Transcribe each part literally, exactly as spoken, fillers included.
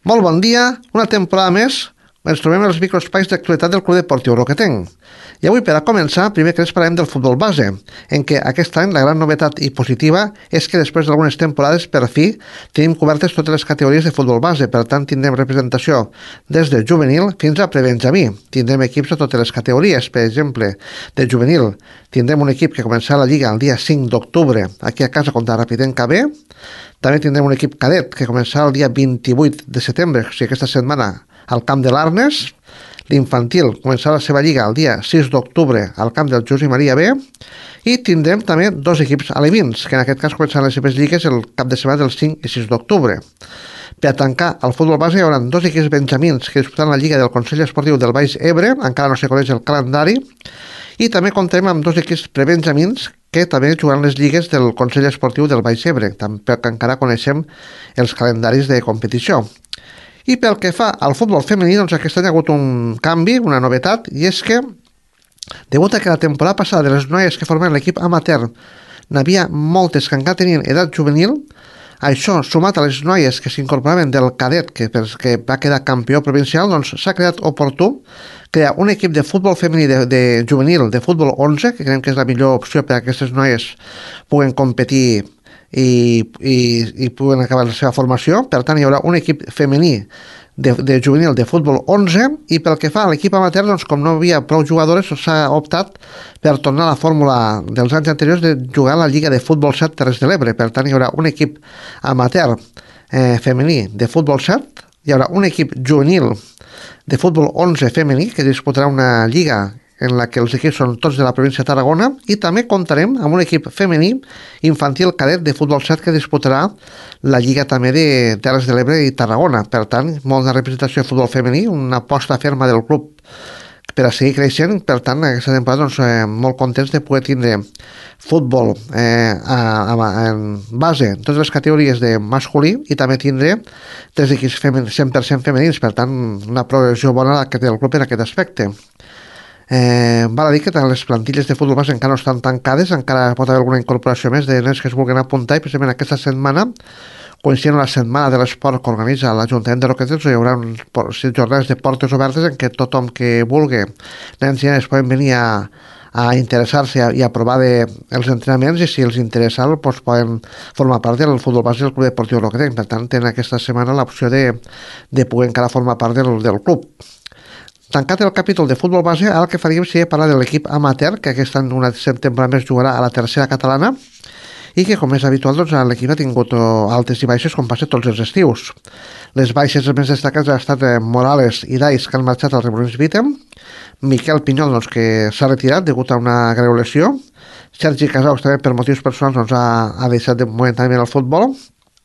Molt bon dia, una temporada més ens trobem als microespais d'actualitat del Club Deportiu Roquetenc. I avui, per a començar, primer que ens parlem del futbol base, en què aquest any la gran novetat i positiva és que després d'algunes temporades, per fi, tenim cobertes totes les categories de futbol base. Per tant, tindrem representació des de juvenil fins a prebenjamí. Tindrem equips de totes les categories. Per exemple, de juvenil tindrem un equip que començarà la Lliga el dia cinc d'octubre aquí a casa contra Rafitenc K B. També tindrem un equip cadet que començarà el dia vint-i-vuit de setembre, o sigui, aquesta setmana, al camp de l'Arnes. L'infantil començarà la seva lliga el dia sis d'octubre al camp del Josep Maria B. I tindrem també dos equips alevins, que en aquest cas començaran les seves lligues el cap de setmana del cinc i sis d'octubre. Per a tancar el futbol base hi haurà dos equips benjamins que disputaran la lliga del Consell Esportiu del Baix Ebre, encara no se coneix el calendari, i també comptarem amb dos equips prebenjamins que també jugaran les lligues del Consell Esportiu del Baix Ebre, perquè encara coneixem els calendaris de competició. I pel que fa al futbol femení, doncs aquest any ha hagut un canvi, una novetat, i és que, degut a que la temporada passada de les noies que formen l'equip amateur n'havia moltes que encara tenien edat juvenil, això, sumat a les noies que s'incorporaven del cadet, que, que va quedar campió provincial, doncs s'ha creat oportú crear un equip de futbol femení de, de juvenil, de futbol onze, que creiem que és la millor opció per a que aquestes noies puguen competir i, i, i puguen acabar la seva formació. Per tant, hi haurà un equip femení de, de juvenil de futbol onze, i pel que fa a l'equip amateur, doncs, com no hi havia prou jugadores, s'ha optat per tornar a la fórmula dels anys anteriors de jugar a la Lliga de Futbol set Terres de l'Ebre. Per tant, hi haurà un equip amateur eh, femení de futbol set, hi haurà un equip juvenil de futbol onze femení que disputarà una lliga en la que els equips són tots de la província de Tarragona, i també comptarem amb un equip femení infantil cadet de futbol set que disputarà la lliga també de Terres de l'Ebre i Tarragona. Per tant, molta representació de futbol femení, una aposta ferma del club per a seguir creixent. Per tant, aquesta temporada doncs, eh, molt contents de poder tindre futbol eh, a, a, en base en totes les categories de masculí, i també tindre tres equips femen, cent per cent femenins. Per tant, una progressió bona que té el club en aquest aspecte. Eh, val a dir que les plantilles de futbol base encara no estan tancades, encara pot haver alguna incorporació més de nens que es vulguin apuntar, i precisament aquesta setmana, coincidint la setmana de l'esport que organitza l'Ajuntament de Roquetes, hi haurà uns jornades de portes obertes en què tothom que vulgui, nens i nenes, poden venir a, a interessar-se i a provar de, els entrenaments, i si els interessa doncs poden formar part del futbol base del Club Deportiu Roquetes. Per tant, tenen aquesta setmana l'opció de, de poder encara formar part del, del club. Tancat el capítol de futbol base, ara el que faríem seria parlar de l'equip amateur, que aquest any una temporada més jugarà a la tercera catalana, i que, com és habitual, doncs, l'equip ha tingut altes i baixes com passa tots els estius. Les baixes més destacades han estat Morales i Dais, que han marxat al Rebolins Vitem, Miquel Pinyol, doncs, que s'ha retirat degut a una greu lesió, Sergi Casaus, també per motius personals, doncs, ha, ha deixat de momentàniament el futbol,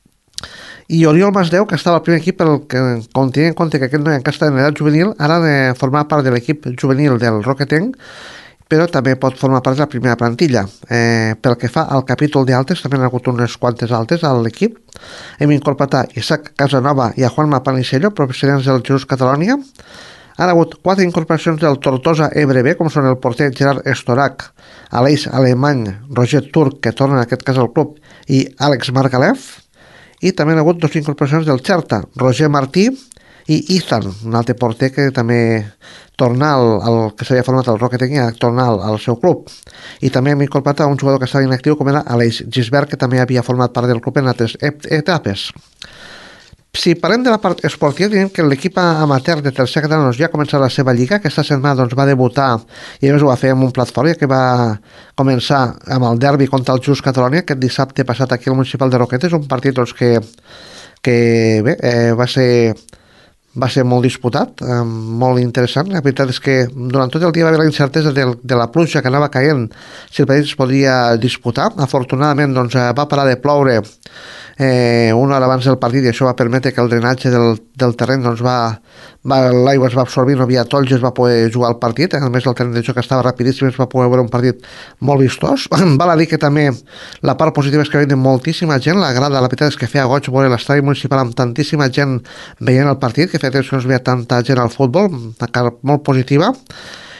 i Oriol Masdeu, que estava al primer equip, pel que, com tenint en compte que aquest noi encara està en edat juvenil, ara ha de formar part de l'equip juvenil del Roquetenc, però també pot formar part de la primera plantilla. Eh, pel que fa al capítol d'altes, també han hagut unes quantes altes a l'equip. Hem incorporat a Isaac Casanova i a Juanma Panisello, procedents del Jesús Catalònia. Han hagut quatre incorporacions del Tortosa Ebre B, com són el porter Gerard Estorac, Aleix Alemany, Roger Turc, que torna en aquest cas al club, i Àlex Margalef. I també han hagut dues incorporacions del Xerta, Roger Martí i Ethan, un altre porter que també torna al, al que s'havia format al Roquetenc i a tornar al, al seu club. I també hem incorporat a un jugador que estava inactiu, com era Aleix Gisbert, que també havia format part del club en altres etapes. Si parlem de la part esportiva, diem que l'equip amateur de tercera catalana ja ha començat la seva lliga. Aquesta setmana doncs, va debutar, i a més ho va fer amb un plat fort, que va començar amb el derbi contra el Just Catalònia aquest dissabte passat aquí al Municipal de Roquetes, un partit doncs, que, que bé, eh, va ser va ser molt disputat, eh, molt interessant. La veritat és que durant tot el dia va haver la incertesa de, de la pluja que anava caient, si el partit es podia disputar. Afortunadament doncs, va parar de ploure eh, una hora abans del partit, i això va permetre que el drenatge del, del terreny doncs, va, va, l'aigua es va absorbir, no havia tolls, es va poder jugar al partit. A més, el terreny de joc estava rapidíssim, es va poder veure un partit molt vistós. Val a dir que també la part positiva és que veien moltíssima gent, la grada, la veritat és que feia goig veure l'estadi municipal amb tantíssima gent veient el partit, que feia temps que no es veia tanta gent al futbol, una cara molt positiva.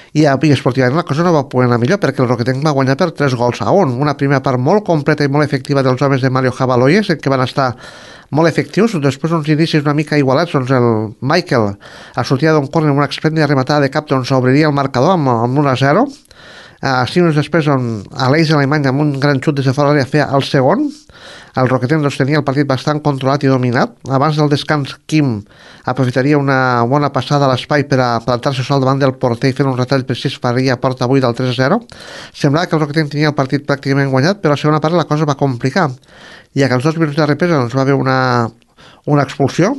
i, i esportivament la cosa no va poder anar millor perquè el Roquetenc va guanyar per tres gols a un, una primera part molt completa i molt efectiva dels homes de Mario Jabaloyes, en què van estar molt efectius, després uns inicis una mica igualats, doncs el Michael a sortida d'un córner amb una esplèndida rematada de cap doncs obriria el marcador amb, amb un a zero. Uh, cinc minuts després on Aleix Alemany amb un gran xut des de fora de l'àrea feia el segon. El Roquetenc doncs, tenia el partit bastant controlat i dominat. Abans del descans, Quim aprofitaria una bona passada a l'espai per a plantar-se sol davant del porter i fer un retall precís faria porta avui del tres a zero. Semblava que el Roquetenc tenia el partit pràcticament guanyat, però a la segona part la cosa va complicar, ja que als dos minuts de represa doncs, va haver una, una expulsió.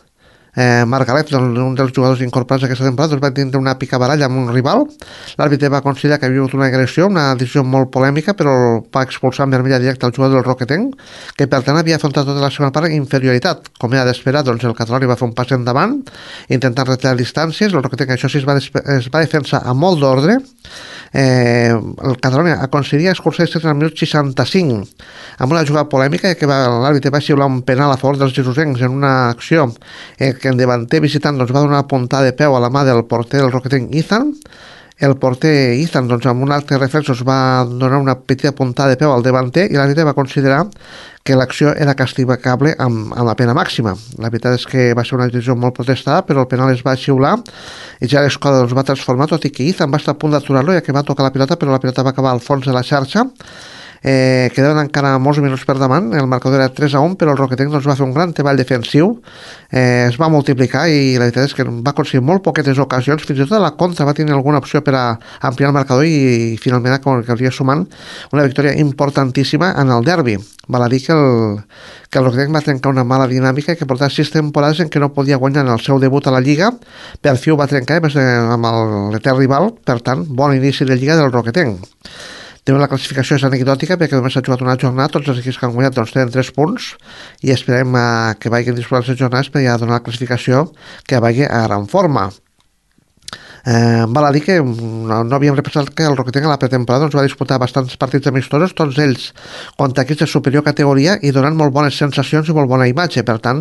Eh, Marc Galep, un dels jugadors incorporats aquesta temporada, doncs va tindre una picabaralla amb un rival. L'àrbitre va considerar que havia hagut una agressió, una decisió molt polèmica, però va expulsar en vermella directa el jugador del Roquetenc, que per tant havia afrontat tota la segona part en inferioritat. Com era d'esperar, doncs el català va fer un pas endavant, intentant retallar distàncies. El Roquetenc, això sí, es va, es va defensar amb molt d'ordre. Eh, el Catalunya aconseguiria escurçar-se en el minut seixanta-cinc amb una jugada polèmica que va, l'àrbitre va xiular un penal a favor dels jesusencs en una acció eh, que el davanter visitant doncs, va donar una puntada de peu a la mà del porter del Roquetenc Ethan. El porter Ethan doncs, amb un altre reflex doncs, va donar una petita puntada de peu al davanter i l'àrbitre va considerar que l'acció era castigable amb, amb la pena màxima. La veritat és que va ser una decisió molt protestada, però el penal es va xiular i ja l'escola doncs, va transformar, tot i que Ethan va estar a punt d'aturar-lo, ja que va tocar la pilota, però la pilota va acabar al fons de la xarxa. Eh, quedaven encara molts minuts per davant, el marcador era tres a un, però el Roquetenc doncs, va fer un gran treball defensiu, eh, es va multiplicar i la veritat és que va aconseguir molt poquetes ocasions, fins i tot a la contra va tenir alguna opció per a ampliar el marcador i, i finalment acabaria sumant una victòria importantíssima en el derbi. Val a dir que el, que el Roquetenc va trencar una mala dinàmica que portava sis temporades en què no podia guanyar en el seu debut a la Lliga, per fi ho va trencar més amb l'etern rival, per tant, bon inici de Lliga del Roquetenc. També la classificació és anecdòtica perquè només s'ha jugat una jornada, tots els equips que han guanyat doncs, tenen tres punts i esperem uh, que vagin disputant les jornades per ja donar la classificació que vagi a gran forma. Eh, val a dir que no, no havíem repassat que el Roquetenc a la pretemporada doncs, va disputar bastants partits amistosos, tots ells contra equips de superior categoria i donant molt bones sensacions i molt bona imatge. Per tant,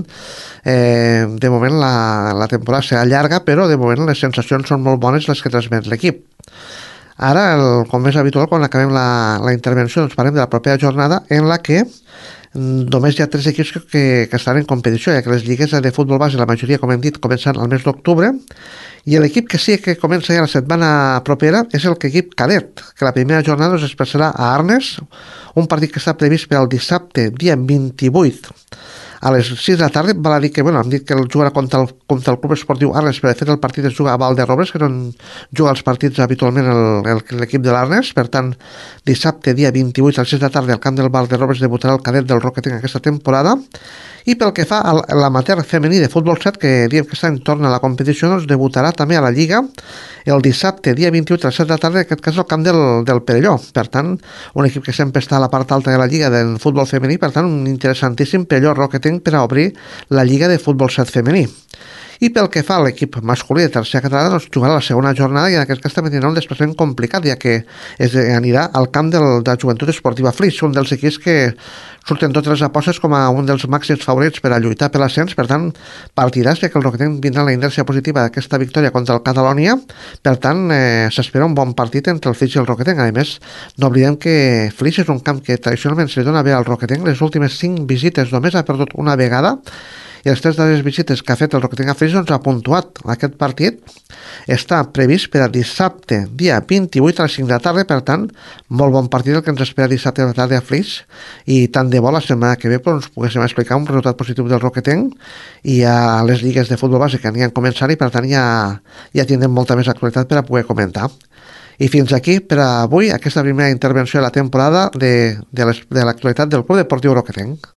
eh, de moment la, la temporada serà llarga, però de moment les sensacions són molt bones les que transmet l'equip. Ara, el, com és habitual, quan acabem la, la intervenció, doncs parlem de la propera jornada en la que només hi ha tres equips que, que, que estan en competició, ja que les lligues de futbol base, la majoria, com hem dit, començant al mes d'octubre, i l'equip que sí que comença ja la setmana propera és el equip cadet, que la primera jornada es expressarà a Arnes, un partit que està previst per al dissabte, dia vint-i-vuit, a les sis de la tarda. Val a dir que, bueno, hem dit que el jugarà contra el, contra el Club Esportiu Arnes, però de fet el partit es juga a Valderrobres, que és on juga els partits habitualment l'equip de l'Arnes. Per tant, dissabte, dia vint-i-vuit, a les sis de la tarda, al camp del Valderrobres debutarà el cadet del Roquetenc aquesta temporada. I pel que fa a l'amateur femení de futbol set, que diem que està en torn a la competició, doncs debutarà també a la Lliga el dissabte, dia vint-i-vuit, a les set de la tarda, en aquest cas al camp del, del Perelló. Per tant, un equip que sempre està a la part alta de la Lliga del futbol femení, per tant, un interessantíssim Perelló Roquetenc per a obrir la Lliga de futbol set femení. I pel que fa a l'equip masculí de tercera catalana, doncs jugarà la segona jornada i en aquest cas també tindrà un desplaçament complicat, ja que es anirà al camp del, de la Joventut Esportiva Flix, un dels equips que surten totes les apostes com a un dels màxims favorits per a lluitar per l'ascens. Per tant, partiràs, ja que el Roquetenc vindrà la inèrcia positiva d'aquesta victòria contra el Catalònia. Per tant, eh, s'espera un bon partit entre el Flix i el Roquetenc. A més, no oblidem que Flix és un camp que tradicionalment se li dona bé al Roquetenc. Les últimes cinc visites només ha perdut una vegada, i les tres darreres visites que ha fet el Roquetenc a Flix doncs ha puntuat. Aquest partit està previst per a dissabte, dia vint-i-vuit a les cinc de la tarda. Per tant, molt bon partit el que ens espera dissabte a la tarda a Flix, i tant de bo la setmana que ve doncs, poguéssim explicar un resultat positiu del Roquetenc i a les lligues de futbol base que aniran a començar, i per tant ja, ja tindrem molta més actualitat per a poder comentar. I fins aquí per a avui aquesta primera intervenció de la temporada de, de l'actualitat del Club Deportiu Roquetenc.